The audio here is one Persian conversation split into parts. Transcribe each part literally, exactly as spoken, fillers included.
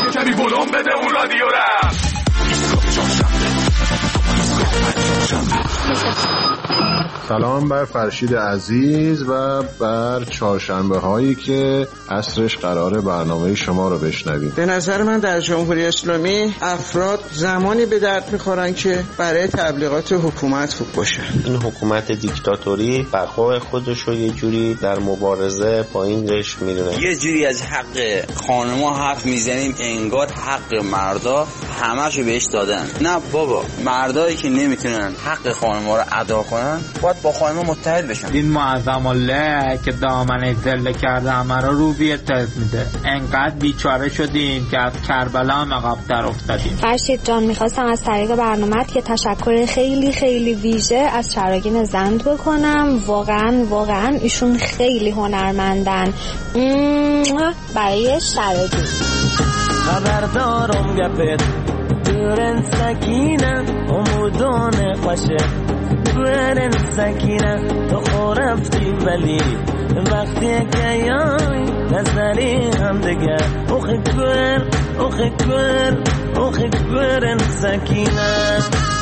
کمی بلوم بده اون رادیو را. سلام بر فرشید عزیز و بر چهارشنبه هایی که عصرش قراره برنامه شما رو بشنویم. به نظر من در جمهوری اسلامی افراد زمانی به درد میخورن که برای تبلیغات حکومت خوب باشه. این حکومت دیکتاتوری بقای خودش رو یه جوری در مبارزه با این قشر میدونه. یه جوری از حق خانم‌ها حرف میزنیم انگار حق مردا همه‌شو بهش دادن. نه بابا، مردایی که نمیتونن حق خانم‌ها رو ادا کنن باید با خانم‌ها متحد بشن. این معظم الله که دامنه ذله کرده همه رو رو بی‌اعتراض میده. انقدر بیچاره شدیم که از کربلا هم عقب‌تر افتادیم. فرشید جان، میخواستم از طریق برنامه‌ت که تشکر خیلی خیلی ویژه از شراگین زند بکنم. واقعا واقعا ایشون خیلی هنرمندن. برای شراگین خبردارم گپت دورن سکینه امودان خوشه دورن سکینه تو خورفتی ولی وقتی که یای نظری هم دیگه اوخی کور اوخی کور اوخی کورن سکینه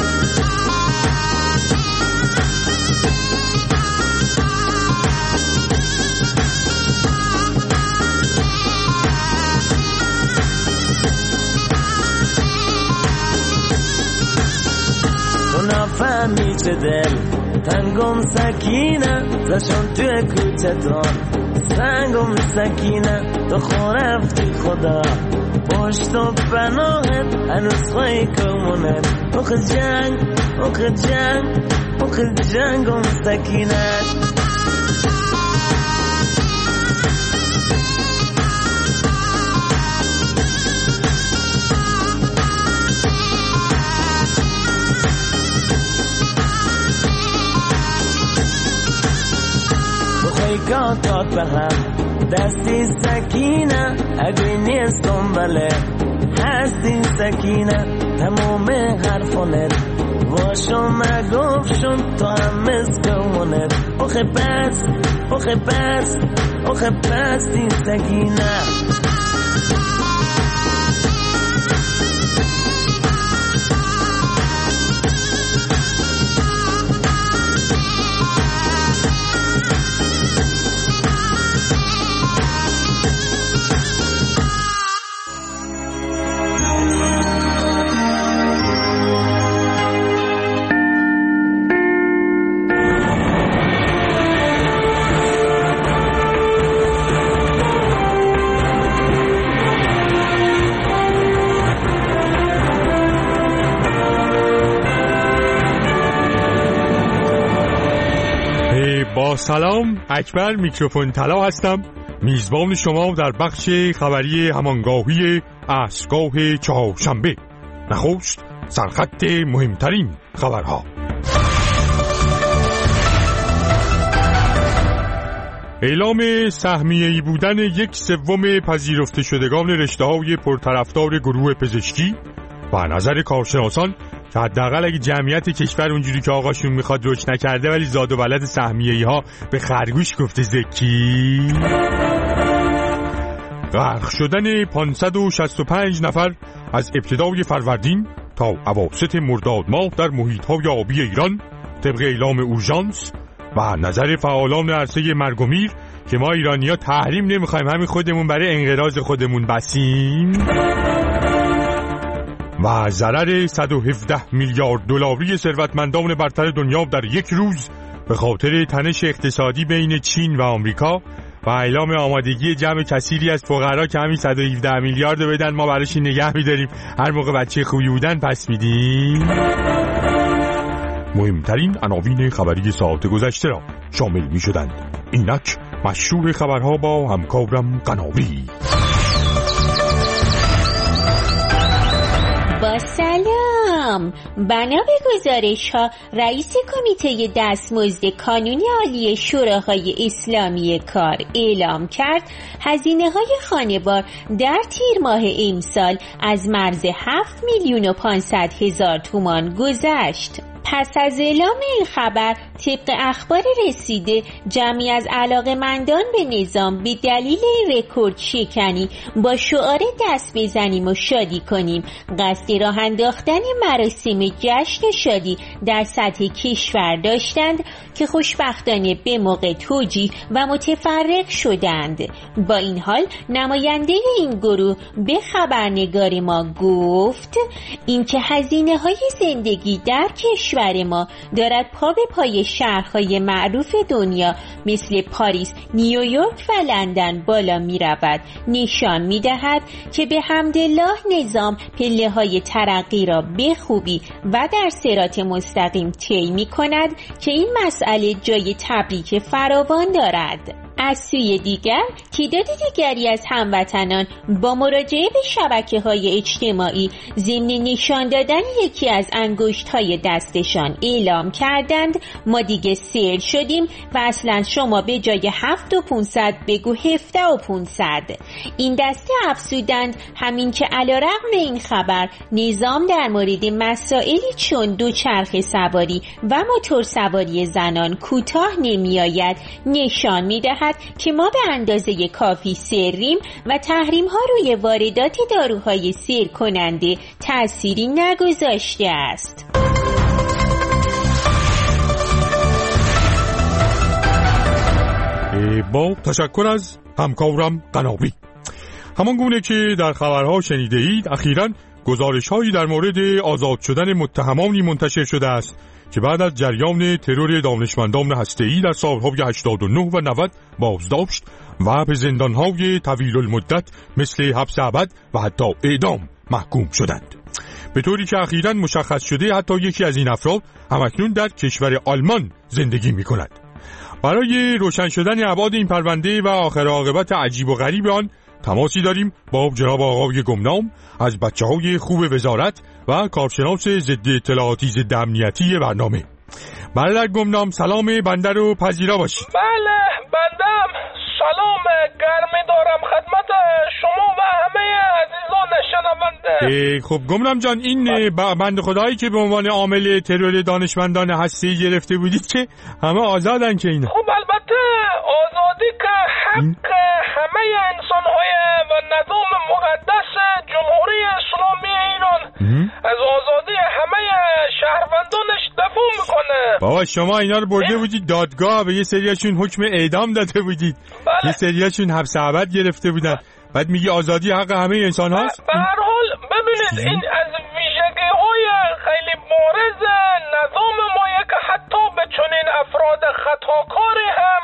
نفهمی چه دل تنگم سکینه زشون توی کوچه دان سنگم سکینه تو خورفتی خدا پشت و پناهت هنوز خواهی کمونت اوخ جنگ اوخ جنگ اوخ جنگم سکینه کاتات به هم دستی سکینه اگه نیستم بله هستی سکینه تمام حرفونت واشم اگفشون تو هم مسکمونت اوخه بس اوخه بس اوخه بستی سکینه سلام، اکبر میکروفون طلا هستم، میزبان شما در بخش خبری همانگاهی عصرگاه چهارشنبه. نخست سرخط مهمترین خبرها. اعلام سهمیه‌ای بودن یک سوم پذیرفته شدگان رشته‌های پرطرفدار گروه پزشکی و نظر کارشناسان که حداقل اگه جمعیت کشور اونجوری که آقاشون میخواد رشد نکرده ولی زاد و ولد سهمیه‌ای ها به خرگوش گفته زکی. غرق شدن پانصد و شصت و پنج نفر از ابتدای فروردین تا اواسط مرداد ماه در محیط‌های آبی ایران طبق اعلام اورژانس و نظر فعالان عرصه مرگ و میر که ما ایرانی‌ها تحریم نمیخوایم، همین خودمون برای انقراض خودمون بسیم. و ضرر صد و هفده میلیارد دلاری ثروتمندان برتر دنیا در یک روز به خاطر تنش اقتصادی بین چین و آمریکا و اعلام آمادگی جمع کثیری از فقرا که همین صد و هفده میلیارد بدن ما براش نگه می‌داریم، هر موقع بچه خوبی بودن پس میدیم. مهمترین عناوین خبری ساعت گذشته را شامل می‌شدند. اینک مشروع خبرها با همکارم قناوی. با سلام. بنا به گزارش ها رئیس کمیته دستمزد کانونی عالی شوراهای اسلامی کار اعلام کرد هزینه های خانه‌بار در تیر ماه امسال از مرز هفت میلیون و پانصد هزار تومان گذشت. پس از اعلام این خبر طبق اخبار رسیده جمعی از علاقه‌مندان به نظام به دلیل این رکورد شکنی با شعار دست بزنیم و شادی کنیم قصد راه انداختن مراسم جشن و شادی در سطح کشور داشتند که خوشبختانه به موقع توجیه و متفرق شدند. با این حال نماینده این گروه به خبرنگار ما گفت اینکه هزینه های زندگی در کشور ما دارد پا به پای شهرهای معروف دنیا مثل پاریس، نیویورک و لندن بالا می رود نشان می دهد که به حمدالله نظام پله های ترقی را به خوبی و در صراط مستقیم طی می کند که این مسئله جای تبریک فراوان دارد. از سوی دیگر تعداد دیگری از هموطنان با مراجعه به شبکه‌های اجتماعی ضمن نشان دادن یکی از انگشت‌های دستشان اعلام کردند ما دیگه سیر شدیم و اصلا شما به جای هفت و پونصد بگو هفته و پونصد. این دسته افزودند همین که علیرغم این خبر نظام در مورد مسائلی چون دوچرخه سواری و موتور سواری زنان کوتاه نمی‌آید نشان می‌دهد که ما به اندازه کافی سریم و تحریم ها روی واردات داروهای سیر کننده تأثیری نگذاشته است. با تشکر از همکارم قناوی. همان گونه که در خبرها شنیده اید اخیراً گزارش هایی در مورد آزاد شدن متهمانی منتشر شده است که بعد از جریان ترور دانشمندان هسته‌ای در سالهای هشتاد و نه و نود بازداشت و به زندانهای طویل المدت مثل حبس ابد و حتی اعدام محکوم شدند. به طوری که اخیراً مشخص شده حتی یکی از این افراد همکنون در کشور آلمان زندگی می کند. برای روشن شدن ابعاد این پرونده و آخر عاقبت عجیب و غریب آن تماسی داریم با جناب آقای گمنام از بچه‌های خوب وزارت و کارشناس ضد اطلاعاتی ضد امنیتی برنامه. برادر گمنام سلام بنده رو پذیرا باشید. بله بندم سلام گرمی دارم خدمت شما و همه عزیزان شنونده. خب گمنام جان این بنده خدایی که به عنوان عامل ترور دانشمندان هسته‌ای گرفته بودید که همه آزادن که اینا؟ خب البته آزادی که حق همه انسان‌های و نظام مقدس جمهوری اسلامی ایران از آزادی همه شهروندانش دفاع میکنه. بابا شما اینا رو برده بودید دادگاه به یه سریاشون حکم اعدام داده بودید. بله. یه سریاشون حبس ابد گرفته بودن. بعد میگی آزادی حق همه انسان هاست؟ به هر حال ببینید این از ویژگی های خیلی بارز نظام مایه که حتی به چنین افراد خطاکاری هم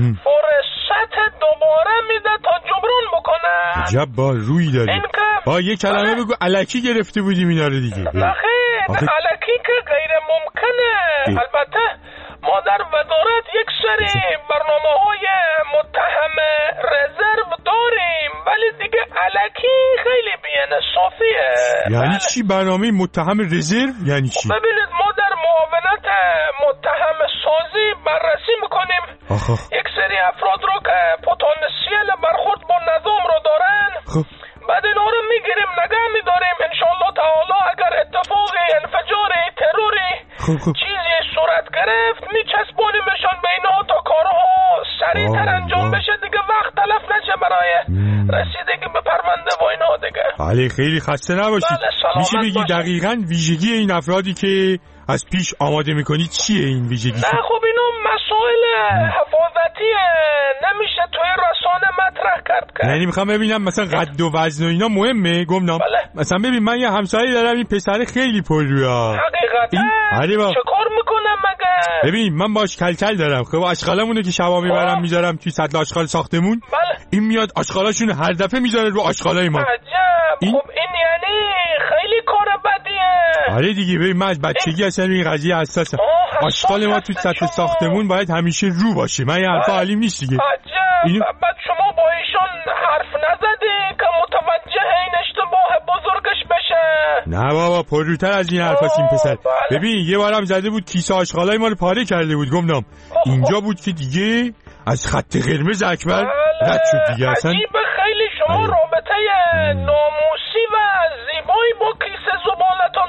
فرصت دوباره میده تا جبران بکنه. عجب با روی داری. با یه کلمه بگو الکی گرفته بودیم اینا رو دیگه. نخیر الکی که غیر ممکنه. البته ما در وزارت یک سری برنامه های متهم رزرو داریم ولی دیگه الکی خیلی بی‌انصافیه. یعنی بله. چی برنامه متهم رزرو یعنی چی؟ ببینید ما در معاونت متهم سازی بررسی میکنیم آخه. یک سری افراد رو که پتانسیل برخورد با نظام رو دارن خب. بعد اینا رو میگیریم نگه میداریم انشالله تعالی اگر اتفاقی انفجاری تروری خب خب. چیزی صورت گرفت میچسبونیمشان به اینا تا کارها سریعتر انجام بشه دیگه وقت تلف نشه برای رسیدگی به پرونده و اینا دیگه. بله خیلی خسته نباشید. بله میشه بگی دقیقاً ویژگی این افرادی که از پیش آماده میکنید چیه این ویژگی؟ نه خب اینو مسائل حفاظتیه نمیشه توی رسانه مطرح کرد کرد. یعنی میخوام ببینم مثلا قد و وزن و اینا مهمه گمنام؟ بله. مثلا ببین من یه همسایه دارم این پسر خیلی پرروه. حقیقتا با... چه کار میکنم مگه؟ ببین من باش کلکل دارم خب آشغالمونه که شبا میبرم میذارم توی سطل آشغال ساختمون. بله. این میاد آشغالاشون هر دفعه میذاره رو آشغالای ما. عجب این... خب این یعنی خیلی کار بدیه. آره دیگه ببین من از بچگی اصلا این قضیه حساسم. آشغال ما تو سطح ساختمون باید همیشه رو باشه. من یه حرفا علیم نیست دیگه. عجب اینو... بعد شما با ایشون حرف نزدی که متوجه این اشتباه بزرگش بشه؟ نه بابا پرروتر از این حرفاست این پسر. بله. ببین یه بارم زده بود کیسه آشغالای ما رو پاره کرده بود گمنام. اینجا بود که دیگه از خط قرمز اکبر رد شد دیگه اصلا. عجیبه خیلی شما رابطه ناموسی و زیبایی با کیسه زبالتان داری.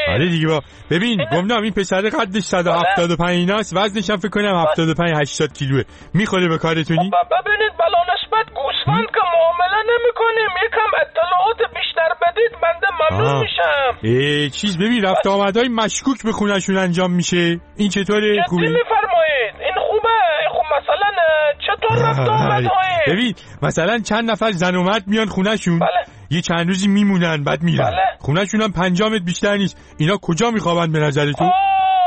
آره دیگه با ببین گمنام این پسر قدش صد و هفتاد و پنج ایناست، وزنش هم فکر کنم هفتاد و پنج هشتاد کیلوه. میخوره به کارتونی؟ ببینید بلا نسبت گوسفند که معامله نمی‌کنیم، یکم اطلاعات بیشتر بدید بنده ممنون میشم. اه چیز ببین رفت آمدهای مشکوک به خونه‌شون انجام میشه. این چطوره؟ خوبه؟ چی میفرمایید؟ این خوبه؟ خب مثلا چطور رفت آمدهای؟ ببین مثلا چند نفر زن و مرد میان خونه‌شون. بله. یه چند روزی میمونن بعد میرن. بله. خونه‌شون هم پنجاه متر بیشتر نیست. اینا کجا میخوابن به نظرتون؟ اوه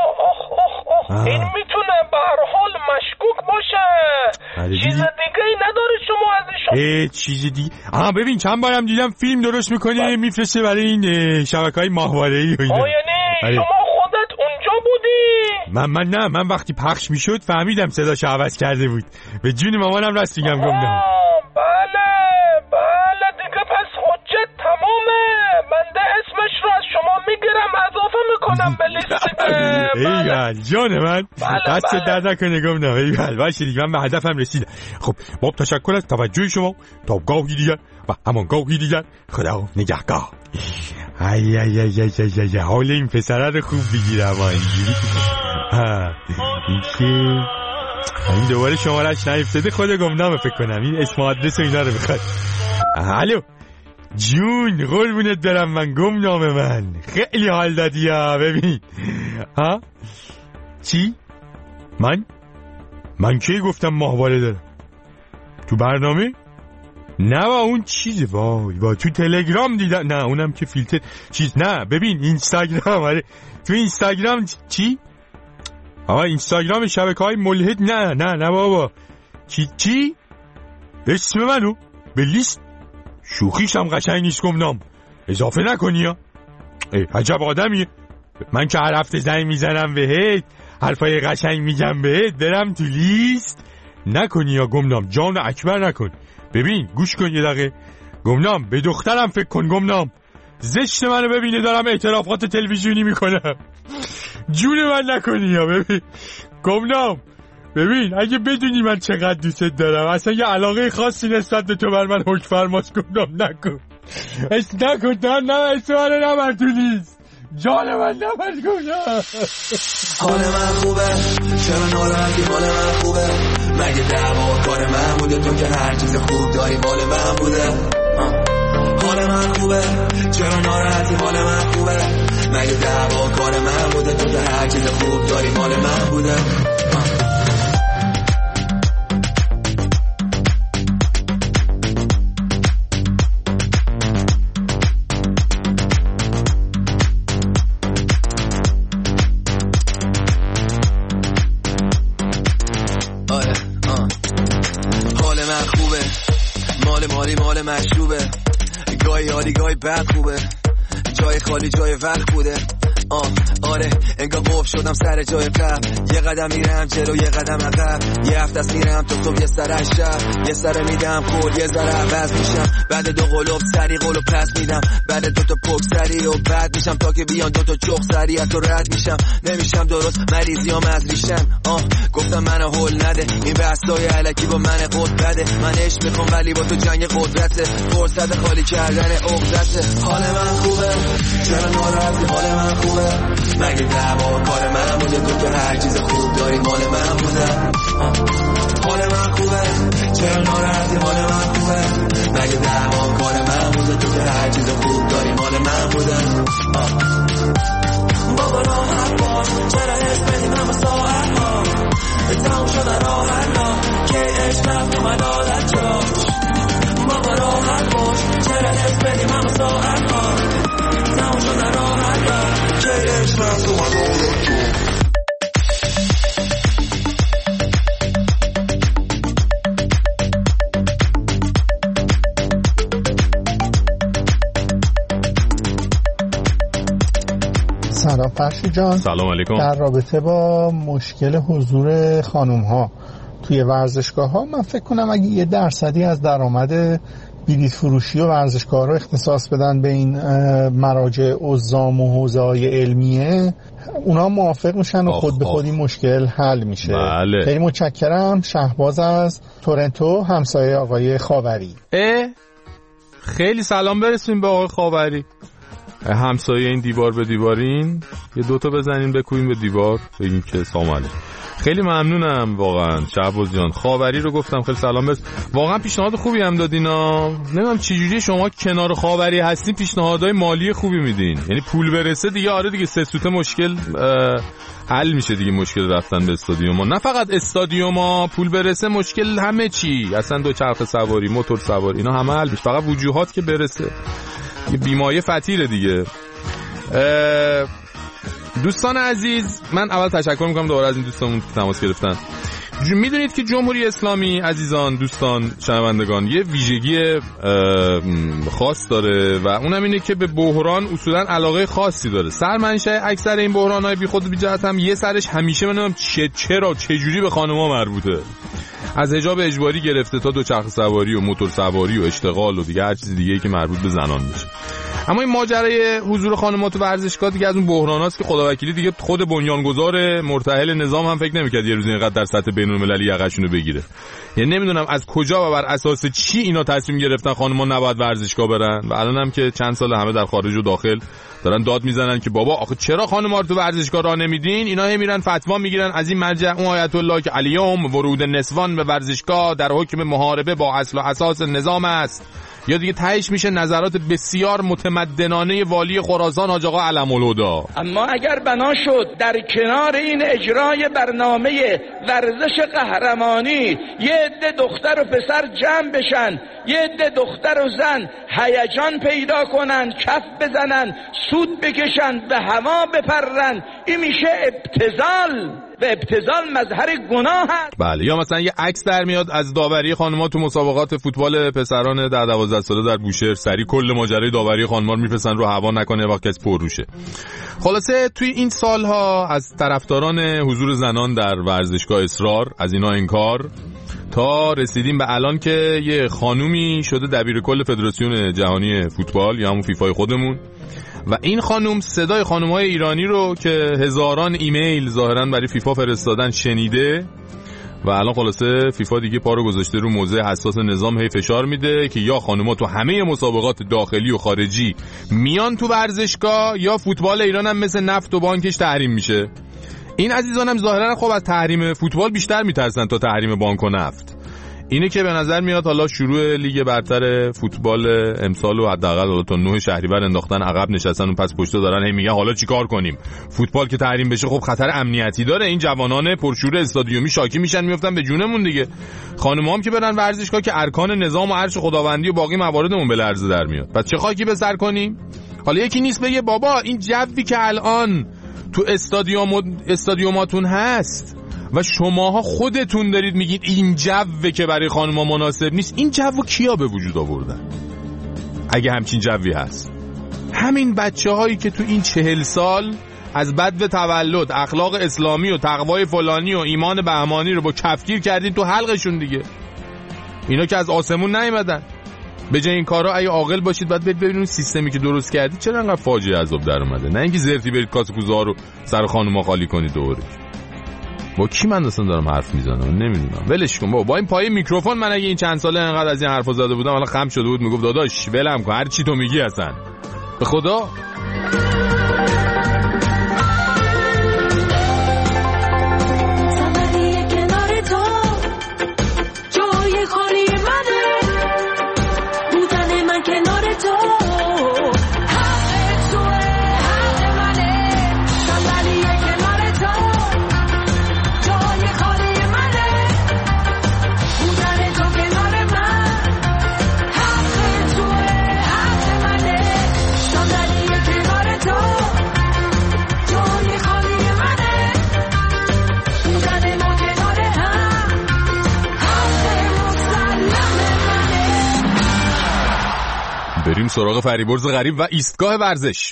اوه اوه. این میتونه به هر حال مشکوک باشه. چیز دیگه ای نداره شما ازشون؟ اه چیز دیگه آها ببین چند بارم دیدم فیلم درست میکنه میفرسته برای این شبکه‌های ماهواره‌ای و اینا. آه یعنی شما خودت اونجا بودی؟ من من نه من وقتی پخش میشد فهمیدم صداشو عوض کرده بود. به جون مامانم راست میگم گفتم. بله بله دیگه پس حجت تمامه. بنده اسمش رو از شما میگیرم اضافه میکنم به لیست. ایول جان من دست درد نکنه گفتم. ایول باشه دیگه من به هدفم رسیدم. خب باب تشکر از توجه شما. تا گاهی دیگر و همان گاهی دیگر خدا نگهدار. ای ای ای ای ای ای حال این پسره رو خوب بگیرم اینجوری. ها این که این دوباره شماره‌اش نیفتاده خود گمنامه فکر کنم. این اسم و آدرس و اینا رو بخواد. الو جون قربونت برم من گمنامه من خیلی حال دادی ها. ببین ها چی؟ من؟ من کی گفتم ماهواره دارم؟ تو برنامه؟ نه با اون چیزه وای وای تو تلگرام دیدم. نه اونم که فیلتر چیز. نه ببین اینستاگرام. آره تو اینستاگرام چی؟ آها اینستاگرام شبکه‌های ملحد. نه نه نه بابا چی چی؟ اسم منو به لیست شوخیش هم قشنگ نیست گمنام اضافه نکنی ها. عجب آدمیه. من که هر هفته زنگ میزنم بهت حرفای قشنگ میگم بهت برم تو لیست نکنی یا گمنام جان اکبر نکن. ببین گوش کن یه دقیقه گمنام به دخترم فکر کن گمنام زشت منو ببینه دارم اعترافات تلویزیونی میکنم جون من نکنی یا. ببین گمنام ببین اگه بدونی من چقدر دوست دارم اصلا یه علاقه خاصی نسبت به تو بر من حکم فرماست گمنام نکن اس نکن دار نه اسم منو نبر تو لیست جان من نبر گمنام. حال من خوبه چرا ناراحتی حال من خوبه مگه دعوا کار من بوده تو که هر چیز خوب داری مال من بوده. حال من خوبه چرا ناراحتی حال من خوبه مگه دعوا کار من بوده تو که هر چیز خوب داری مال من بوده. مشروبه گاهی حالی گاهی بد خوبه جای خالی جای وقت بوده. آه آره انگار قف شدم سر جای قبل یه قدم میرم جلو یه قدم عقب یه هفته است میرم تو تو یه سر شب یه سر میدم کل یه ذره عوض میشم بعد دو قلوب سری قلوب پس میدم بعد دو تا پک سری و بعد میشم تا که بیان دو تا چخ سری از تو رد میشم نمیشم درست مریضیام از ریشم. آه گفتم منو هول نده این بحثای الکی با من قد بده من عشق میخوام ولی با تو جنگ قدرته فرصت خالی کردن عقدته. حال من خوبه چرا ناراحتی حال من خوبه مگه دعوا کار من بوده تو که هر چیز خوب داری مال من بوده. حال من خوبه چرا ناراحتی حال من خوبه مگه دعوا کار من بوده تو که هر چیز خوب داری مال من بوده. بابا راحت باش چرا حس بدیم همه ساعت ها تموم شده راحت ها که عشق رفت اومد عادت جاش. بابا راحت باش چرا حس بدیم همه ساعت ها تموم شده راحت ها که عشق رفت اومد عادت جاش. سلام فرشی جان. سلام علیکم. در رابطه با مشکل حضور خانم ها توی ورزشگاه ها من فکر کنم اگه یه درصدی از درآمد بلیط فروشی و ورزشگاه رو اختصاص بدن به این مراجع عظام و حوزه‌های علمیه اونا موافق میشن و خود به خود این مشکل حل میشه. بله. خیلی متشکرم. شهباز از تورنتو همسایه آقای خاوری. اه خیلی سلام برسیم به آقای خاوری. همسایه این دیوار به دیوارین، یه دوتا بزنین بکوبین به دیوار بگین که سلام علیکم. خیلی ممنونم واقعا شهباز جان. خاوری رو گفتم خیلی سلام بس. واقعا پیشنهاد خوبی هم دادینا. نمیدونم چه جوری شما کنار خاوری هستین پیشنهادهای مالی خوبی میدین. یعنی پول برسه دیگه آره دیگه سه سوته مشکل حل میشه دیگه، مشکل رفتن به استادیوم. نه فقط استادیوم، پول برسه مشکل همه چی، اصلا دو چرخ سواری، موتور سواری، اینا همه حل میشه. فقط وجوهات که برسه یه بیمایه فتیره دیگه. دوستان عزیز، من اول تشکر میکنم دوباره از این دوستامون که تماس گرفتن. میدونید که جمهوری اسلامی عزیزان، دوستان، شنوندگان، یه ویژگی خاص داره و اونم اینه که به بحران اصولا علاقه خاصی داره. سرمنشأ اکثر این بحران‌های بیخود و بی‌جهت هم یه سرش همیشه منم چه چرا چه جوری به خانم‌ها مربوطه. از حجاب اجباری گرفته تا دوچرخه سواری و موتور سواری و اشتغال و دیگه هر چیز دیگه‌ای که مربوط به زنان میشه. اما این ماجرای حضور خانم‌ها تو ورزشگاه دیگه از اون بحراناست که خداوکیلی دیگه خود بنیانگذار مرتحل نظام هم فکر نمی‌کرد یه روز اینقدر در سطح بین‌المللی یقه‌شونو بگیره. یعنی نمیدونم از کجا و بر اساس چی اینا تصمیم گرفتن خانم‌ها نباید ورزشگاه برن و الانم که چند سال همه در خارج و داخل دارن داد میزنن که بابا آخه چرا خانم‌ها رو تو ورزشگاه راه نمیدین؟ اینا هم میرن فتوا میگیرن از این مرجع اون آیت الله که الیوم ورود نسوان به ورزشگاه در حکم محاربه با اصل و اساس نظام است. یا دیگه تهش میشه نظرات بسیار متمدنانه والی خراسان حاج آقا علم‌الهدی. اما اگر بنا شد در کنار این اجرای برنامه ورزش قهرمانی یه عده دختر و پسر جمع بشن، یه عده دختر و زن هیجان پیدا کنن، کف بزنن، سود بکشن، به هوا بپرن، این میشه ابتذال و ابتذال مظهر گناه هست. بله، یا مثلا یه عکس در میاد از داوری خانم‌ها تو مسابقات فوتبال پسران در دوازده ساله در بوشهر، سری کل ماجرای داوری خانم‌ها رو میفرستن رو هوا نکنه وقتی کسی پرروشه. خلاصه توی این سالها از طرفداران حضور زنان در ورزشگاه اصرار، از اینا انکار، تا رسیدیم به الان که یه خانومی شده دبیر کل فدراسیون جهانی فوتبال یا همون فیفای خودمون و این خانم صدای خانم‌های ایرانی رو که هزاران ایمیل ظاهراً برای فیفا فرستادن شنیده و الان خلاصه فیفا دیگه پا رو گذاشته رو موضع حساس نظام، هی فشار میده که یا خانم‌ها تو همه مسابقات داخلی و خارجی میان تو ورزشگاه یا فوتبال ایران هم مثل نفت و بانکش تحریم میشه. این عزیزانم ظاهراً خب از تحریم فوتبال بیشتر میترسن تا تحریم بانک و نفت. اینه که به نظر میاد حالا شروع لیگ برتر فوتبال امسال و حداقل تا نه شهریور انداختن عقب نشستن و پس پشت دارن هی میگن حالا چیکار کنیم؟ فوتبال که تحریم بشه خب خطر امنیتی داره، این جوانان پرشور استادیومی شاکی میشن میافتن به جونمون دیگه. خانم‌ها هم که برن ورزشگاه که ارکان نظام و عرش خداوندی و باقی مواردمون به لرزه در میاد. پس چه خاکی به سر کنیم؟ حالا یکی نیست بگه بابا این جوی که الان تو استادیوم استادیوماتون هست و شماها خودتون دارید میگید این جوه که برای خانم‌ها مناسب نیست، این جو کیا به وجود آوردن؟ اگه همچین جوی هست، همین بچه‌هایی که تو این چهل سال از بدو تولد اخلاق اسلامی و تقوای فلانی و ایمان بهمانی رو با کفگیر کردین تو حلقشون دیگه. اینا که از آسمون نیومدن. به جای این کارا اگه عاقل باشید بعد برید ببینید سیستمی که درست کردید چرا انقدر فاجعه عذاب در اومده، نه اینکه زرتی برید کاسه کوزه ها رو سر خانم‌ها خالی کنید دوره. با کی من اصلا دارم حرف میزنم نمیدونم، ولش کن بابا. با این پای میکروفون من اگه این چند ساله انقدر از این حرفا زده بودم الان خم شده بود میگفت داداش ولم کن هر چی تو میگی اصلا به خدا. بریم سراغ فریبرز غریب و ایستگاه ورزش.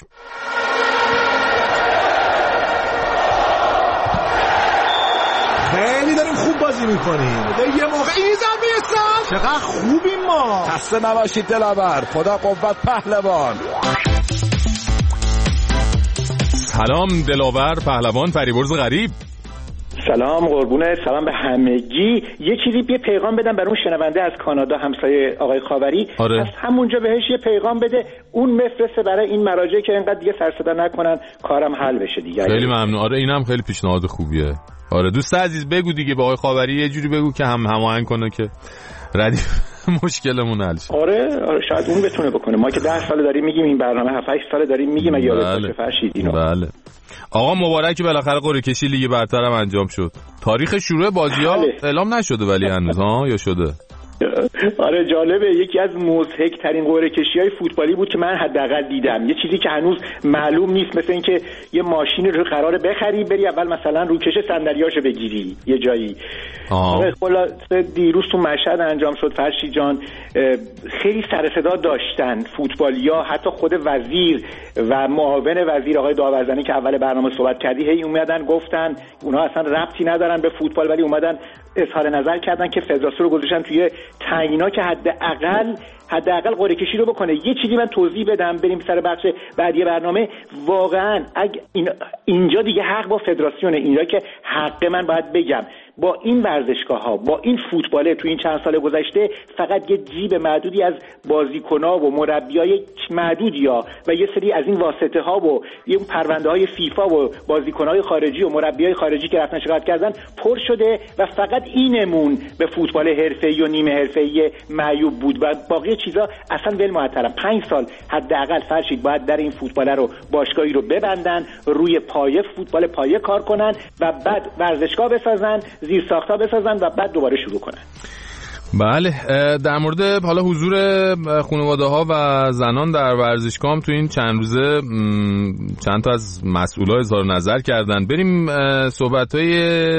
خیلی داریم خوب بازی میکنیم. یه موقع ایزم میرسن چقدر خوبیم ما. خسته نباشید دلاور، خدا قوت پهلوان. سلام دلاور پهلوان فریبرز غریب. سلام قربونه، سلام به همگی. یه چیزی یه پیغام بدم برای اون شنونده از کانادا همسایه آقای خاوری. آره. از همونجا بهش یه پیغام بده، اون مفرسه برای این مراجعه که اینقدر دیگه سر صدا نکنن، کارم حل بشه دیگه. خیلی ممنون. آره اینم خیلی پیشنهاد خوبیه. آره دوست عزیز بگو دیگه به آقای خاوری یه جوری بگو که هم هماهنگ کنه که ردیف مشکلمون حل شه. آره آره شاید اون بتونه بکنه. ما که ده سال داریم میگیم این برنامه، هفت هشت سال داریم میگیم اگه یادت باشه فرشید اینو. بله. آقا مبارک، بالاخره قرعه کشی لیگ برتر هم انجام شد. تاریخ شروع بازی‌ها اعلام نشده ولی هنوز ها یا شده؟ آره جالبه، یکی از مضحک ترین قرعه کشی‌های فوتبالی بود که من حداقل دیدم. یه چیزی که هنوز معلوم نیست، مثل اینکه یه ماشین رو قراره بخری بری اول مثلا روکش صندلیاشو بگیری یه جایی. آره خلاصه دیروز تو مشهد انجام شد فرشی جان. خیلی سر صدا داشتن فوتبالیا، حتی خود وزیر و معاون وزیر آقای داورزنی که اول برنامه صحبت کردی هی اومدن گفتن اونها اصلا ربطی ندارن به فوتبال، ولی اومدن اظهار نظر کردن که فدراسیون رو گذاشتن توی تنگینا که حداقل حداقل قرعه کشی رو بکنه. یه چیزی من توضیح بدم بریم سر بخش بعدی برنامه. واقعا اگه این اینجا دیگه حق با فدراسیونه، اینجا که حق من باید بگم، با این ورزشگاه‌ها با این فوتباله تو این چند سال گذشته فقط یه جیب معدودی از بازیکن‌ها و مربیای معدودیا و یه سری از این واسطه‌ها و یه پرونده‌های فیفا و بازیکن‌های خارجی و مربیای خارجی که رفتن شکایت کردن پر شده و فقط اینمون به فوتبال حرفه‌ای و نیمه حرفه‌ای معیوب بود و باقی چیزا اصلا ول محترم. پنج سال حداقل فرشید باید در این فوتبال رو باشگاهی رو ببندن، روی پایه فوتبال پایه کار کنن و بعد ورزشگاه بسازن، زیر ساخت‌ها بسازن و بعد دوباره شروع کنن. بله در مورد حالا حضور خانواده‌ها و زنان در ورزشگاه هم تو این چند روزه چند تا از مسئول‌ها اظهار نظر کردن. بریم صحبت‌های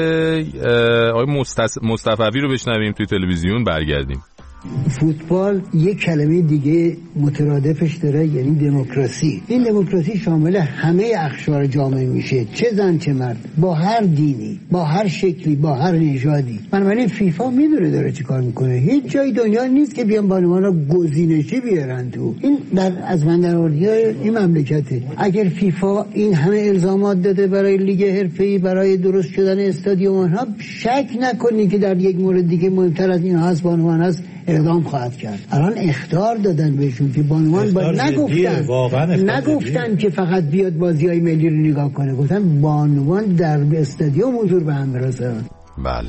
آقای مصطفوی رو بشنویم توی تلویزیون، برگردیم. فوتبال یک کلمه دیگه مترادفش داره، یعنی دموکراسی. این دموکراسی شامل همه اقشار جامعه میشه، چه زن چه مرد، با هر دینی، با هر شکلی، با هر نژادی. بنابراین فیفا میدونه داره چی کار میکنه. هیچ جای دنیا نیست که بیان بانوان رو گزینشی بیارن تو. این در از بندرآوردی این مملکته. اگر فیفا این همه الزامات داده برای لیگ حرفه‌ای، برای درست شدن استادیوم ها، شک نکنید که در یک مورد دیگه مهمتر از این هست بانوان هست اقدام خواهد کرد. الان اخطار دادن بهشون که بانوان با نگفتن نگفتن که فقط بیاد بازی‌های ملی رو نگاه کنه، گفتن بانوان در استادیوم حضور به هم برسن. بله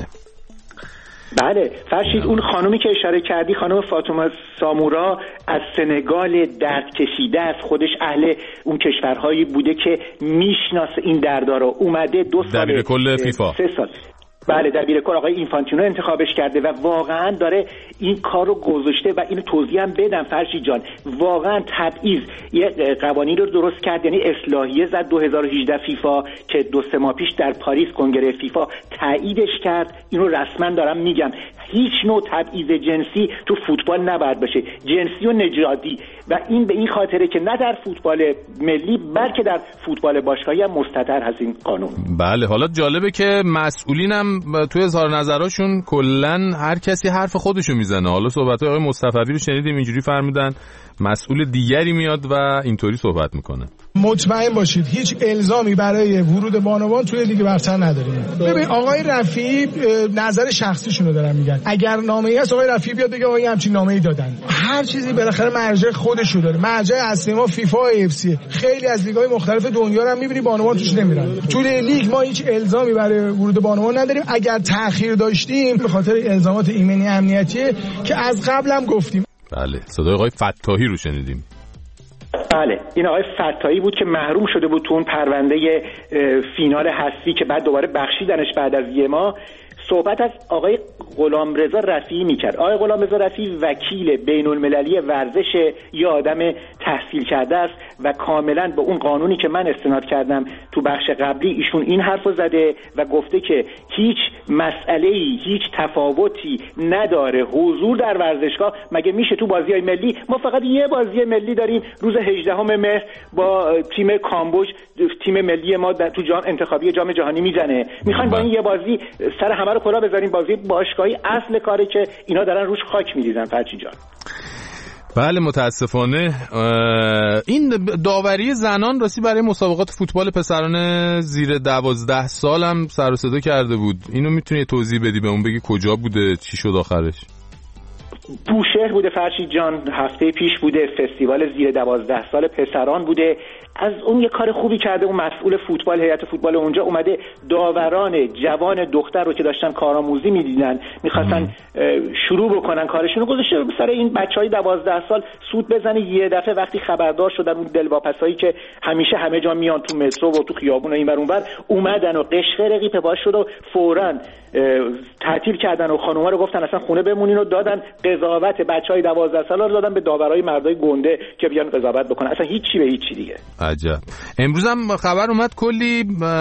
بله فرشید، اون خانومی که اشاره کردی خانم فاطمه سامورا از سنگال درد کشیده است، خودش اهل اون کشورهایی بوده که میشناسه این دردا رو، اومده دو سال دبیر کل فیفا سه سال بله دبیرکل آقای اینفانتینو انتخابش کرده و واقعا داره این کار رو گذاشته و اینو توضیح هم بدم فرشید جان. واقعا تبعیض یه قوانین رو درست کرد، یعنی اصلاحیه زد دو هزار و هجده فیفا که دو سه ماه پیش در پاریس کنگره فیفا تاییدش کرد. اینو رسما دارم میگم، هیچ نوع تبعیض جنسی تو فوتبال نباید باشه، جنسی و نژادی، و این به این خاطره که نه در فوتبال ملی بلکه در فوتبال باشگاهی هم مستتر هست این قانون. بله حالا جالبه که مسئولینم توی اظهار نظراشون کلن هر کسی حرف خودشو میزنه. حالا صحبت‌های آقای مصطفی رو شنیدیم، اینجوری فرمودن مسئول دیگری میاد و اینطوری صحبت میکنه. مطمئن باشید هیچ الزامی برای ورود بانوان توی لیگ برتر نداریم. ببین آقای رفیعی نظر شخصیشونو دارن میگن، اگر نامه‌ای هست آقای رفیعی بیاد بگه آقا همچین نامه‌ای دادن. هر چیزی بالاخره مرجع خودشو داره. مرجع اصلی ما فیفا و اف سی. خیلی از لیگ‌های مختلف دنیا رو هم می‌بینی بانوان توش نمیرن. توی لیگ ما هیچ الزامی برای ورود بانوان نداریم. اگر تأخیر داشتیم به خاطر الزامات ایمنی امنیتیه که از قبل هم گفتیم. بله صدای آقای فتاحی رو شنیدیم. بله این آقای فتاحی بود که محروم شده بود تو اون پرونده فینال حذفی که بعد دوباره بخشیدنش بعد از یه ماه. صحبت از آقای غلامرضا رفیعی میکرد. آقای غلامرضا رفیعی وکیل بین المللی ورزش، یه آدم تحصیل کرده است و کاملا به اون قانونی که من استناد کردم تو بخش قبلی ایشون این حرفو زده و گفته که هیچ مسئله‌ای، هیچ تفاوتی نداره حضور در ورزشگاه. مگه میشه تو بازی‌های ملی ما فقط یه بازی ملی داریم روز هجدهم مهر با تیم کامبوج، تیم ملی ما تو جام انتخابی جام جهانی میزنه. میخواین با این یه بازی سر همه رو کلا بذاریم بازی باشگاهی؟ اصل کاری که اینا دارن روش خاک میریزن فرچی جان. بله متاسفانه این داوری زنان راستی برای مسابقات فوتبال پسران زیر دوازده سال هم سر و صدا کرده بود. اینو میتونی توضیح بدی به اون، بگی کجا بوده، چی شد آخرش؟ بوشهر بوده فرشید جان، هفته پیش بوده، فستیوال زیر دوازده سال پسران بوده. از اون یه کار خوبی کرده، اون مسئول فوتبال، هیئت فوتبال اونجا اومده داوران جوان دختر رو که داشتن کارآموزی میدیدن میخواستن شروع بکنن کارشون رو، گذاشته سر این بچهای دوازده سال سود بزنه. یه دفعه وقتی خبردار شدن اون دلواپسایی که همیشه همه جا میان تو مترو و تو خیابون و این ور اون ور، اومدن و قشقه رقیق باش شد و فوراً تعطیل کردن و خانوما رو گفتن اصلا خونه بمونین و دادن قضاوت بچهای دوازده ساله رو دادن به داورای مردای گنده که بیان قضاوت بکنن. اصلا هیچی به هیچی دیگه. عجب. امروز هم خبر اومد کلی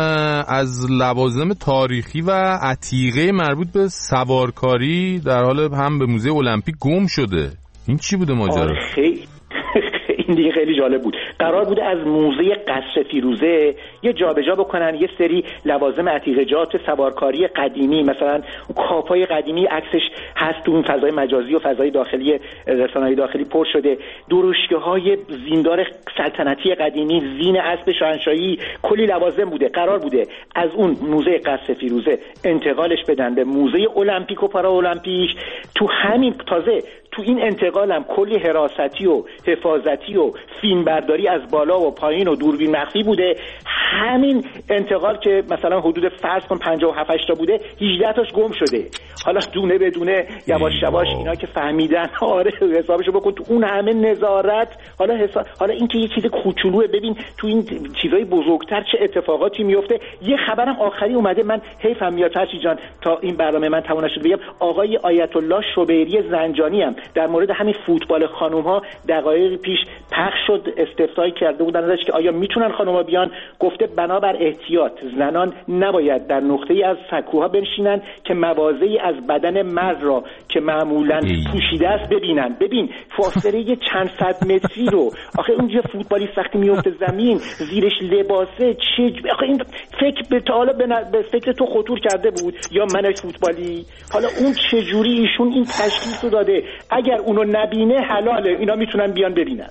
از لوازم تاریخی و عتیقه مربوط به سوارکاری در حال هم به موزه المپیک گم شده. این چی بوده ماجرا؟ خیلی این دیگه خیلی جالب بود. قرار بوده از موزه قصر فیروزه یه جابجا بکنن یه سری لوازم عتیقه‌جات سوارکاری قدیمی، مثلا اون کاپای قدیمی عکسش هست تو اون فضای مجازی و فضای داخلی رسانه‌های داخلی پر شده، درشکه‌های زیندار سلطنتی قدیمی، زین اسب شاهنشاهی، کلی لوازم بوده. قرار بوده از اون موزه قصر فیروزه انتقالش بدن به موزه المپیک و پارا المپیک. تو همین تازه تو این انتقال هم کلی حراستی و حفاظتی و فیلمبرداری از بالا و پایین و دوربین مخفی بوده. همین انتقال که مثلا حدود فرض کن پنجاه و هفت تا بوده، هجده تاش گم شده. حالا دونه به دونه یواش یواش اینا که فهمیدن آره حسابشو بکن تو اون همه نظارت. حالا حساب حالا این که یه چیز کوچولوه، ببین تو این چیزای بزرگتر چه اتفاقاتی میفته. یه خبرم آخری اومده، من حیفم میاد فرشید جان تا این برنامه من تموم نشد بگم، آقای آیت الله شبیری زنجانی هم در مورد همین فوتبال خانم ها دقایق پیش پخش شد، استفساری کرده بودن ازش که آیا میتونن خانم ها بیان. گفته بنابر احتیاط زنان نباید در نقطه‌ای از سکوها بنشینن که مواضعی از بدن مرد را که معمولا پوشیده است ببینن. ببین فاصله یه چند صد متری رو، آخه اونجا فوتبالی سختی میفته زمین، زیرش لباسه چه، آخه این فکر به تعالی به فکر تو خطور کرده بود یا من فوتبالی؟ حالا اون چه جوری ایشون این تشخیص رو داده؟ اگر اونو نبینه حلاله، اینا میتونن بیان ببینن.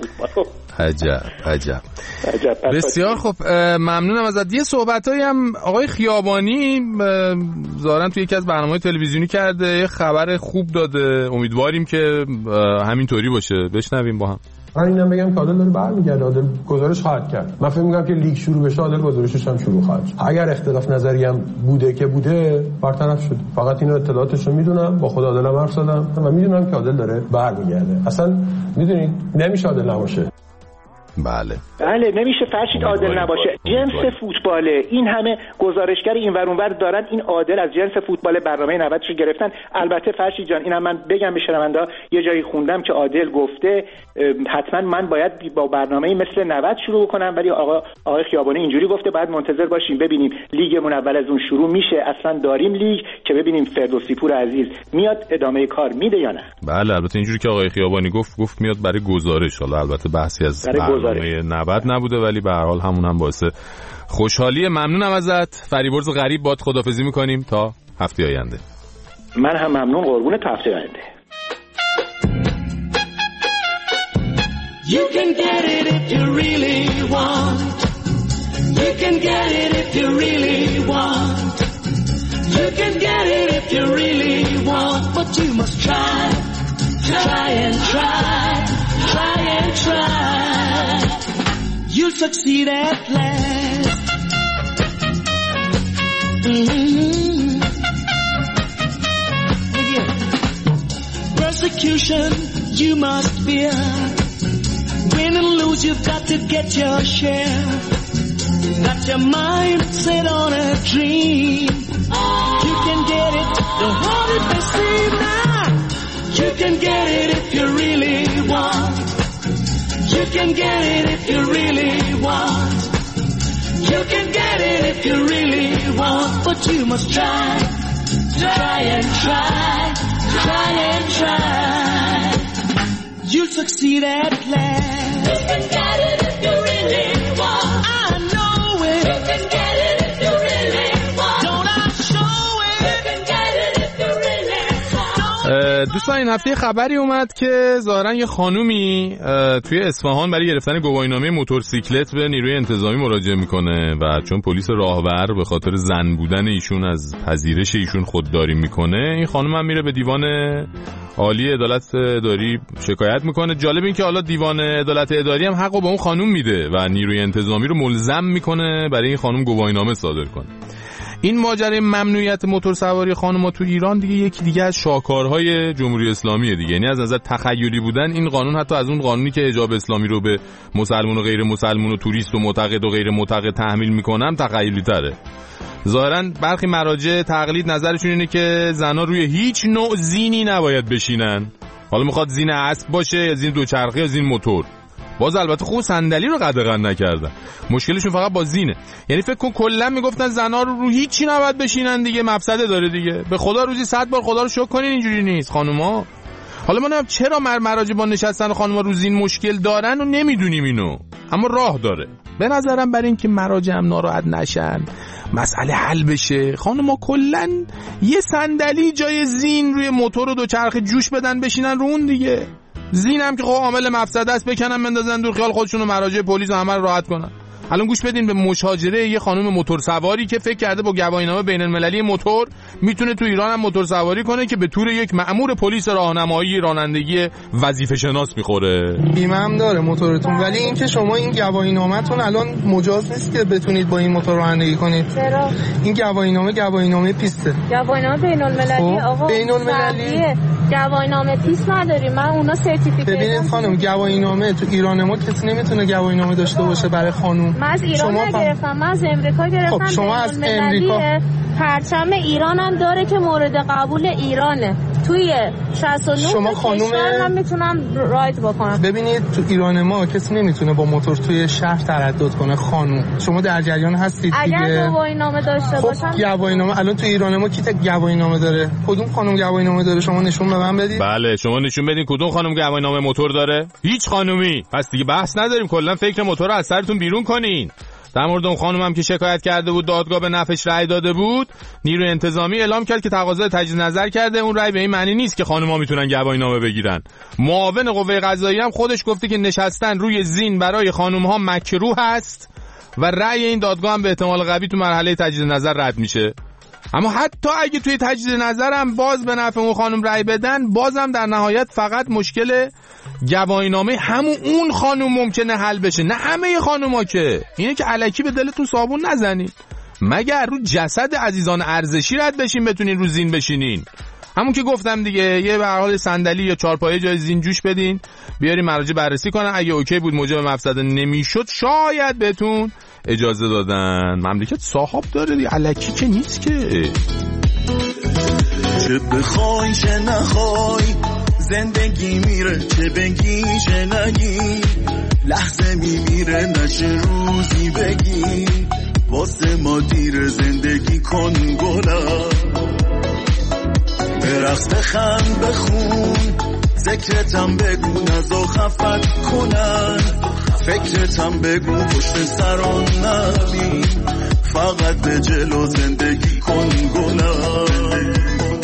عجب عجب, عجب. بسیار خب، ممنونم ازت. یه صحبتایی هم آقای خیابانی ظاهرا توی یکی از برنامه‌های تلویزیونی کرده، یه خبر خوب داده، امیدواریم که همینطوری باشه. بشنویم با هم. من اینم بگم که عادل داره برمیگرده، عادل گزارش خواهد کرد. من فکر می‌کنم که لیگ شروع بشه عادل گزارشش هم شروع خواهد شد. اگر اختلاف نظری هم بوده که بوده برطرف شد. فقط اینو اطلاعاتش رو میدونم، با خود عادلم حرف زدم و میدونم که عادل داره برمیگرده. اصلا میدونید نمیشه عادل نباشه. بله بله نمیشه فرشید عادل نباشه. جنس فوتباله، این همه گزارشگر این ور اون ور دارن، این عادل از جنس فوتبال برنامه نود رو گرفتن. البته فرشید جان اینم من بگم به شنوندا، یه جایی خوندم که عادل گفته حتما من باید با برنامه‌ای مثل نود شروع کنم، ولی آقا آقای خیابانی اینجوری گفته باید منتظر باشیم ببینیم لیگمون اول از اون شروع میشه، اصلا داریم لیگ که ببینیم فردوسی پور عزیز میاد ادامه کار میده یا نه. بله البته اینجوری که آقای خیابانی گفت گفت میاد برای گزارش. حالا البته بحثی از برنامه نود نبوده، ولی به هر حال همون هم باعث خوشحالیه. ممنونم ازت. فریبرز غریب باد خداحافظی میکنیم تا هفته آینده. من هم ممنون، قربون تا هفته آینده. You can get it if you really want. You can get it if you really want. You can get it if you really want, but you must try, try and try, try and try. You'll succeed at last. Mm-hmm. Again. Persecution you must fear. Win and lose, you've got to get your share. Got your mind set on a dream. You can get it, don't hold it for sleep now. You can get it if you really want. You can get it if you really want. You can get it if you really want, but you must try, try and try, try and try. You'll succeed at last. You can get it if you really want. I know it. You can get it if you really want. Don't I show it? You can get it if you really want. دوستان دوستان این هفته خبری اومد که ظاهرا یه خانومی توی اصفهان برای گرفتن گواهینامه موتورسیکلت به نیروی انتظامی مراجعه میکنه و چون پلیس راهور به خاطر زن بودن ایشون از پذیرش ایشون خودداری میکنه، این خانم هم میره به دیوان عالی عدالت اداری شکایت میکنه. جالب این که حالا دیوان عدالت اداری هم حقو به اون خانم میده و نیروی انتظامی رو ملزم میکنه برای این خانم گواهینامه صادر کنه. این ماجرای ممنوعیت موتور سواری خانم‌ها تو ایران دیگه یکی دیگه از شاهکارهای جمهوری اسلامیه دیگه. یعنی از نظر تخیلی بودن این قانون حتی از اون قانونی که حجاب اسلامی رو به مسلمان و غیر مسلمان و توریست و معتقد و غیر معتقد تحمیل میکنن تخیلی تره. ظاهراً برخی مراجع تقلید نظرشون اینه که زنا روی هیچ نوع زینی نباید بشینن. حالا میخواد زین اسب باشه یا زین دوچرخه یا زین موتور. باز البته خوب صندلی رو قدغن نکردن، مشکلشون فقط با زینه. یعنی فکر کن کلا میگفتن زنا رو رو هیچی نباید بشینن دیگه، مفسده داره دیگه. به خدا روزی صد بار خدا رو شکر کنین اینجوری نیست خانوما. حالا ما نمیدونم چرا مر مراجع با نشستن خانوما رو زین مشکل دارن و نمیدونیم اینو، اما راه داره. به نظرم برای اینکه مراجع هم ناراحت نشن، مسئله حل بشه، خانوما کلا یه صندلی جای زین روی موتور و دوچرخه جوش بدن بشینن رو اون دیگه. زین هم که خب عامل مفسده است، بکنن بندازن دور، خیال خودشون و مراجع پلیس و همه رو راحت کنن. الان گوش بدین به مشاجره یه خانم موتور سواری که فکر کرده با گواهینامه بین المللی موتور میتونه تو ایران هم موتور سواری کنه که به طور یک مأمور پلیس راهنمایی رانندگی وظیفه شناس میخوره. بیمه هم داره موتورتون، ولی این که شما این گواهینامه‌تون الان مجاز نیست که بتونید با این موتور رانندگی کنید. چرا؟ این گواهینامه گواهینامه پیسته. گواهینامه بین المللی آقا بین المللی گواهینامه پیست نداریم. من اونا سرتیفیکیت. ببینید خانم، گواهینامه تو ایران ما کسی نمیتونه گواهینامه داشته باشه برای خانم. من از ایران نگرفتم، من از امریکا گرفتم. خب شما از امریکا پرچم ایران هم داره که مورد قبول ایرانه. توی شصت و نه شما خانم من میتونم راید بکنم. ببینید تو ایران ما کسی نمیتونه با موتور توی شهر تردد کنه خانم. شما در جریان هستید دیگه. اگر گواهینامه داشته خب باشم. گواهینامه الان تو ایران ما کی تا گواهینامه داره؟ کدوم خانم گواهینامه داره؟ شما نشون به من بدید. بله شما نشون بدین کدوم خانم گواهینامه موتور داره؟ هیچ خانومی. پس دیگه بحث نداریم، کلا فکر موتور رو از سرتون بیرون کنین. در مورد اون خانم هم که شکایت کرده بود دادگاه به نفعش رأی داده بود، نیروی انتظامی اعلام کرد که تقاضای تجدید نظر کرده. اون رأی به این معنی نیست که خانم‌ها میتونن گواهینامه بگیرن. معاون قوه قضاییه هم خودش گفته که نشستن روی زین برای خانم‌ها مکروه است و رأی این دادگاه هم به احتمال قوی تو مرحله تجدید نظر رد میشه. اما حتی اگه توی تجدید نظر هم باز به نفع اون خانم رأی بدن، بازم در نهایت فقط مشکل گواهینامه همون اون خانم ممکنه حل بشه، نه همه خانوما. که اینه که الکی به دلتون صابون نزنید، مگر رو جسد عزیزان ارزشی رد بشین بتونین رو زین بشینین. همون که گفتم دیگه، یه به هر حال صندلی یا چهارپایه جای زین جوش بدین، بیارین مراجع بررسی کنن، اگه اوکی بود موجب مفسده نمیشد شاید بهتون اجازه دادن. مملکت صاحب داره دیگه، الکی که نیست که. چه بخوای چه نخوای زندگی میره، چه بگی چه نگی لحظه میمیره، نشه روزی بگی واسه ما دیر زندگی کن گلم. برقص بخند بخون ذکرتم بگو نزا خفت کنن، فکرتم بگو پشت سران نبین، فقط به جلو زندگی کن گلم.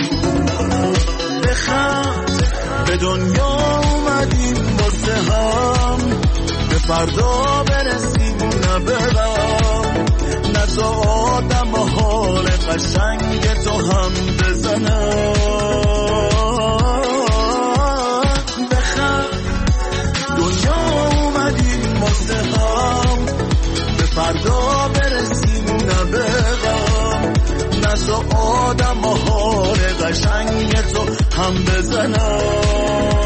بخند به دنیا اومدیم واسه هم، به فردا برسیم نه برم، نزا آدم حال قشنگ تو هم بزنم. بخند دنیا اومدیم واسه هم، به فردا برسیم نه برم، نزا آدم حال قشنگ تو هم بزنم.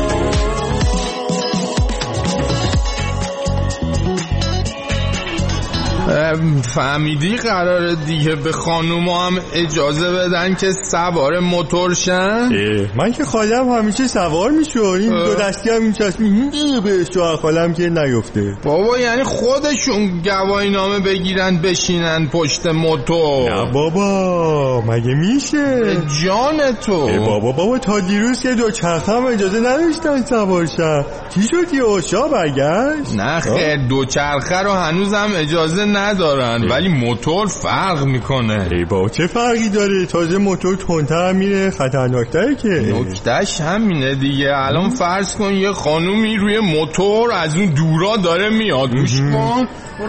فهمیدی قراره دیگه به خانوما هم اجازه بدن که سوار موتور شن؟ من که خالم همیشه سوار میشه، این دو دستی هم میچسبیم به شوهر خالم که نیفته. بابا یعنی خودشون گواهینامه بگیرن بشینن پشت موتور؟ نه بابا مگه میشه؟ جان تو بابا بابا تا دیروز که دو چرخه هم اجازه نداشتن سوار شن. چی شد یه اوشا برگشت؟ نه خیر دو چرخه رو هنوز هم اجازه ندارن. ندارن ولی موتور فرق میکنه. ای با چه فرقی داره؟ تازه موتور تندتر میره، خطرناکتره که. نکتهش همینه دیگه. الان فرض کن یه خانومی روی موتور از اون دورا داره میاد، گوش کن.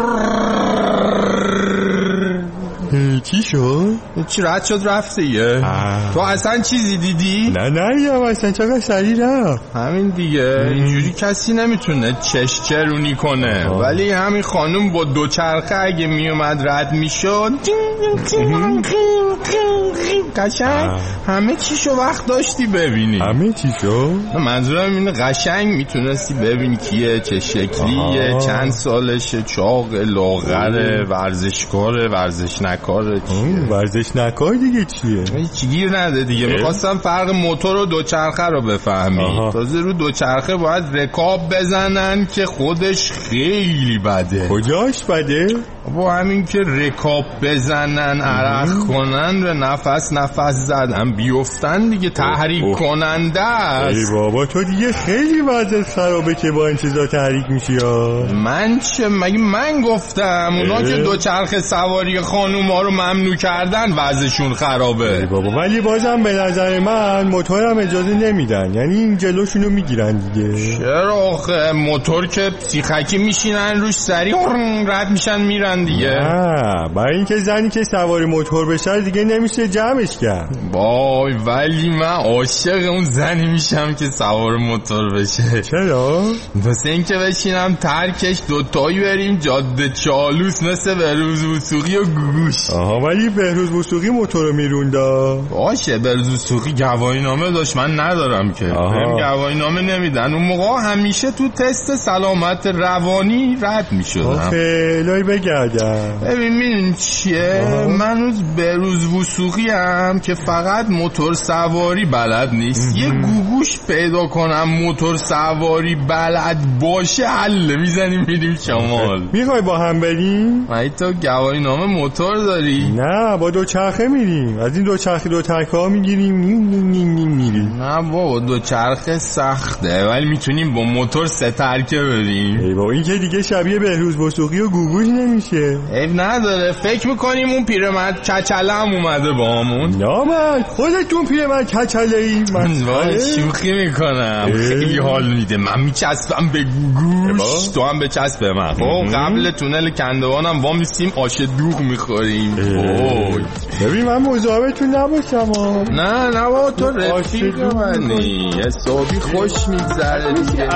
چی شد؟ چی رد شد رفته یه؟ تو اصلا چیزی دیدی؟ نه نه یا اصلا چقدر سریع رفت. همین دیگه. اینجوری کسی نمیتونه چش چرونی کنه. آه. ولی همین خانوم با دوچرخه اگه میومد رد میشد قشنگ همه چیشو وقت داشتی ببینی. همه چیشو؟ منظورم اینه قشنگ میتونستی ببینی کیه، چه شکلیه، آه. چند سالشه، چاق، لاغره، ورزشکاره، ورزش نکاره، چیه؟ ورزش نکار دیگه چیه؟ هیچ گیر نده دیگه. میخواستم فرق موتور و دوچرخه رو بفهمی. تازه رو دوچرخه باید رکاب بزنن که خودش خیلی بده. کجاش بده؟ با همین که رکاب بزنن، عرق کنن، رو نفس نفس زدن بیفتن دیگه، تحریک اوه. کننده است. ای بابا تو دیگه خیلی وضعت خرابه که با این چیزا تحریک میشی ها. من چه مگه من گفتم اونا که دوچرخه سواری خانوم ها رو ممنوع کردن وضعشون خرابه. ای بابا ولی بازم به نظر من موتورم اجازه نمیدن، یعنی این جلوشونو میگیرن دیگه. چرا آخه موتور که سیخکی میشینن روش سریع رد میشن میرن دیگه. نه برای اینکه زنی که سواری موتور بشه دیگه نمیشه جمعش کرد. وای ولی من عاشق اون زنی میشم که سوار موتور بشه. چرا؟ واسه اینکه بشینم ترکش دوتایی بریم جاده چالوس مثل بهروز وثوقی و گوگوش. آها ولی بهروز وثوقی موتور رو میروندا. باشه بهروز وثوقی گواهی نامه داشت، من ندارم که. هم گواهی نامه نمیدن. اون موقع همیشه تو تست سلامت روانی رد میشدم. آخه لای بگردم. ببین میدونی چیه؟ آها. من روز بهروز وثوقی هم که فقط موتور سواری بلد نیست. یه گوگوش پیدا کنم موتور سواری بلد باشه حل میزنیم میریم شمال. میخوای با هم بریم؟ ای تو گواهی نامه موتور داری؟ نه با دوچرخه میریم. از این دوچرخه دوچرخه ها میگیریم میریم. نه بابا دوچرخه سخته ولی میتونیم با موتور سه ترکه بریم. ای بابا این که دیگه شبیه بهروز وثوقی و گوگوش نمیشه. عیب نداره. فکر میکنیم اون پیرمرد کچله هم اومده با همون؟ نه من خودتون پیرمرد کچله ای. من شوخی میکنم. خیلی حال میده. من میچسبم به گوگوش تو هم بچسب به من. خب قبل تونل کندوانم وا میسیم آش دوغ میخوریم. ببین من مزاحمتون نباشم. نه نه بابا تو رفیق منی. حسابی خوش میگذره دیگه.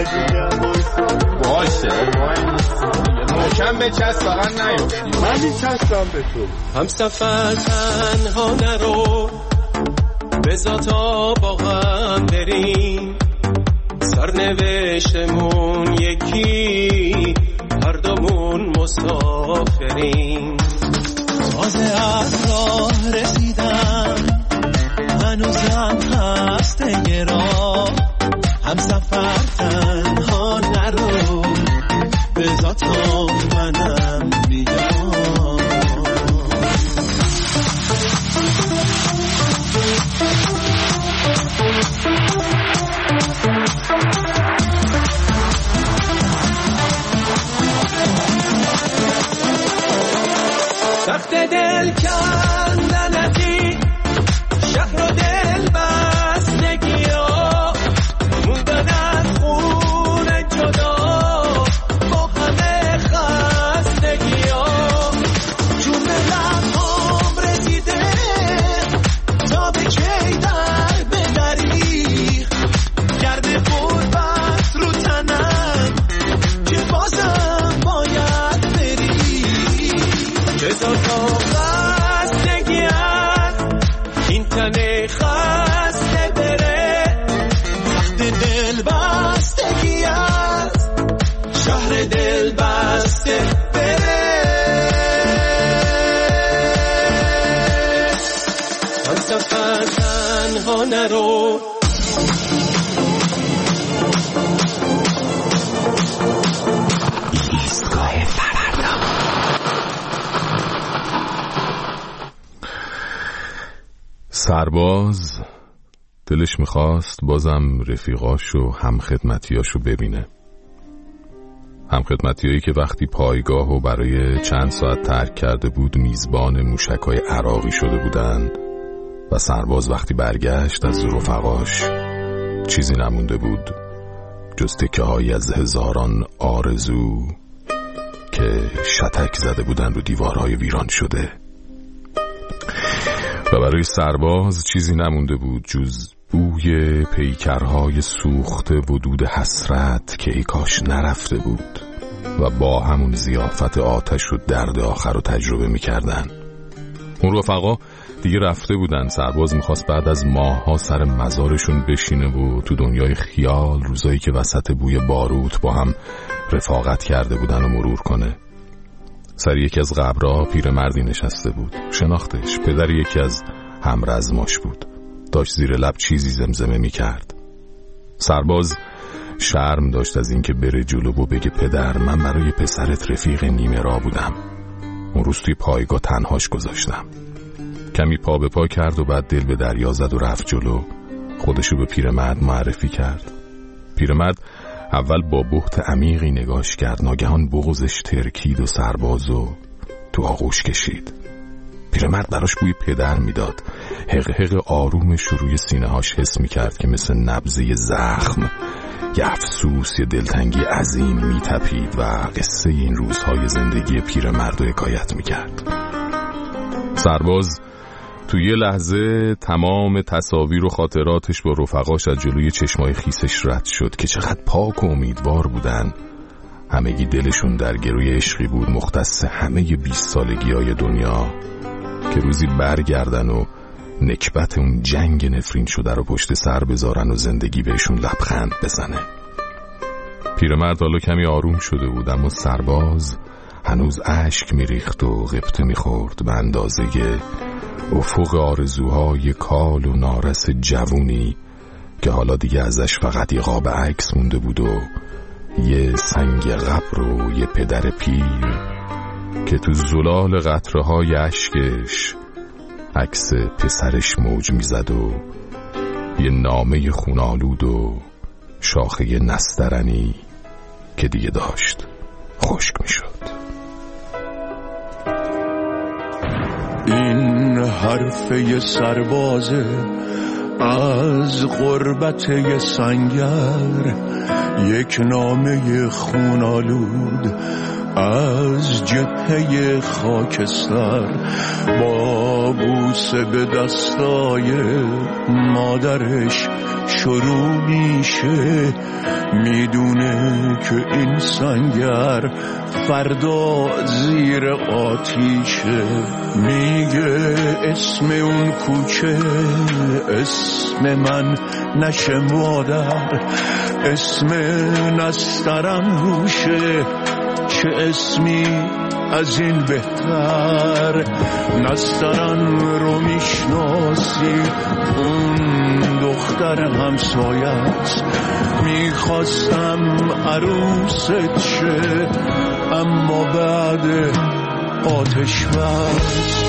باشه محکم بچسب فقط نیفتی. من میچسبم به تو. هم سفر تنها نرو بذار تا با هم بریم، سرنوشتمون یکی هر دومون مسافریم. تازه از راه رسیدم هنوزم هست یه راه، هم سفر تنها نرو بذار تا منم بیام. سخت دل کندنتی شهر و دل بستگی ها موندن از خونه جدا با همه خستگی ها جون لبام رسیده تا به کی در بدری گرد غربت رو تنم که بازم باید بری. بذار تا خستگیت این تنه خسته بره، سخت دل بستگیت شهر دل بسته بره. هم سفر تنها نرو ایستگاه فردا. سرباز دلش میخواست بازم رفیقاشو هم خدمتیاشو ببینه. همخدمتیایی که وقتی پایگاه و برای چند ساعت ترک کرده بود میزبان موشک‌های عراقی شده بودن و سرباز وقتی برگشت از رفقاش چیزی نمونده بود جز تکه‌هایی از هزاران آرزو که شتک زده بودن رو دیوارهای ویران شده. و برای سرباز چیزی نمونده بود جز بوی پیکرهای سوخته و دود حسرت که ای کاش نرفته بود و با همون ضیافت آتش و درد آخر رو تجربه می‌کردن. اون رفقا دیگه رفته بودن. سرباز میخواست بعد از ماه‌ها سر مزارشون بشینه و تو دنیای خیال روزایی که وسط بوی باروت با هم رفاقت کرده بودن و مرور کنه. سر یکی از قبرها پیرمردی نشسته بود. شناختش. پدر یکی از همرزماش بود. داشت زیر لب چیزی زمزمه میکرد. سرباز شرم داشت از اینکه بره جلو و بگه پدر من برای پسرت رفیق نیمه را بودم. اون روز توی پایگاه تنهاش گذاشتم. کمی پا به پا کرد و بعد دل به دریا زد و رفت جلو. خودشو به پیرمرد معرفی کرد. پیرمرد اول با بهت عمیقی نگاش کرد. ناگهان بغضش ترکید و سربازو تو آغوش کشید. پیرمرد براش بوی پدر میداد. حق حق آرومش رو روی سینه هاش حس میکرد که مثل نبضه زخم یه افسوس یه دلتنگی عظیم میتپید و قصه این روزهای زندگی پیرمرد رو حکایت میکرد. سرباز تو یه لحظه تمام تصاویر و خاطراتش با رفقاش از جلوی چشمای خیسش رد شد که چقدر پاک و امیدوار بودن. همگی دلشون در گروی عشقی بود مختص همه بیست سالگی های دنیا که روزی برگردن و نکبت اون جنگ نفرین شده رو پشت سر بذارن و زندگی بهشون لبخند بزنه. پیرمرد حالا کمی آروم شده بود اما سرباز هنوز اشک میریخت و غبطه میخورد به اندازه افق آرزوهای کال و نارس جوونی که حالا دیگه ازش فقط یه قاب عکس مونده بود و یه سنگ قبر و یه پدر پیر که تو زلال قطره‌های اشکش عکس پسرش موج میزد و یه نامه خونالود و شاخه نسترنی که دیگه داشت خشک میشد. این حرفه سربازه از غربت یه سنگر، یک نامه خونالود از جبهه خاکستر، با بوسه به دستای مادرش شروع میشه. میدونه که این سنگر فردا زیر آتیشه. میگه اسم اون کوچه اسم من نشه مادر، اسم نسترن روشه، چه اسمی از این بهتر. نسترن رو میشناسی، اون دختر همسایت. میخواستم عروست شه اما بعد آتش بس.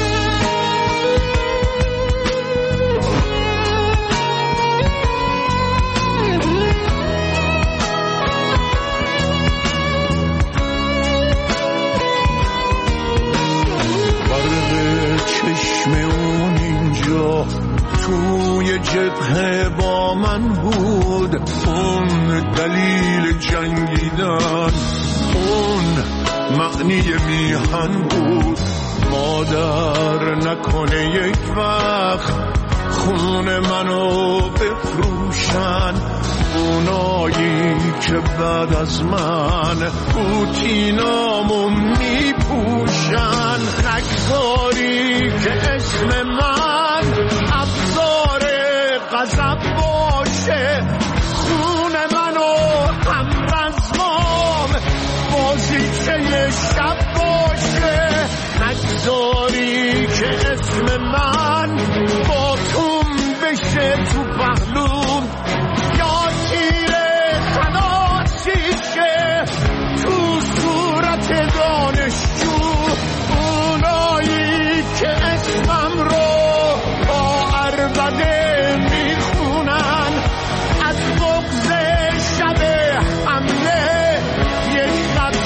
چشم اون اینجا توی جبهه با من بود، اون دلیل جنگیدن، اون معنی میهن بود. مادر نکنه یک وقت خون منو بفروشن، اونایی که بعد از من پوتینامو میپوشن. نگذاری که اسم من ابزار غضب باشه، خون منو هم رزمام بازیچه شب باشه. نگذاری که اسم من با توم بشه تو پهلوم، یا تیر تناسیشه تو صورت دانشجو. اونایی که اسمم رو با عربده میخونن، از بغض شب حمله یک خط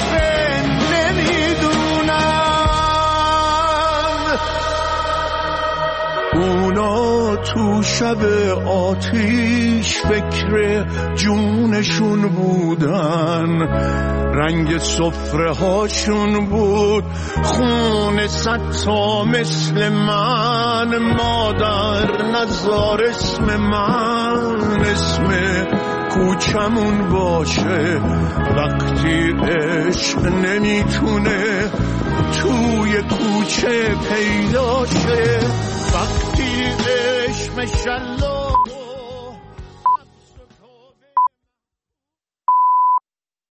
تو شب آتیش فکر جونشون بودن، رنگ سفره هاشون بود خون ستا مثل من. مادر نزار اسم من اسم کوچمون باشه، وقتی عشق نمیتونه توی کوچه پیدا شه، وقتی عشق مشلا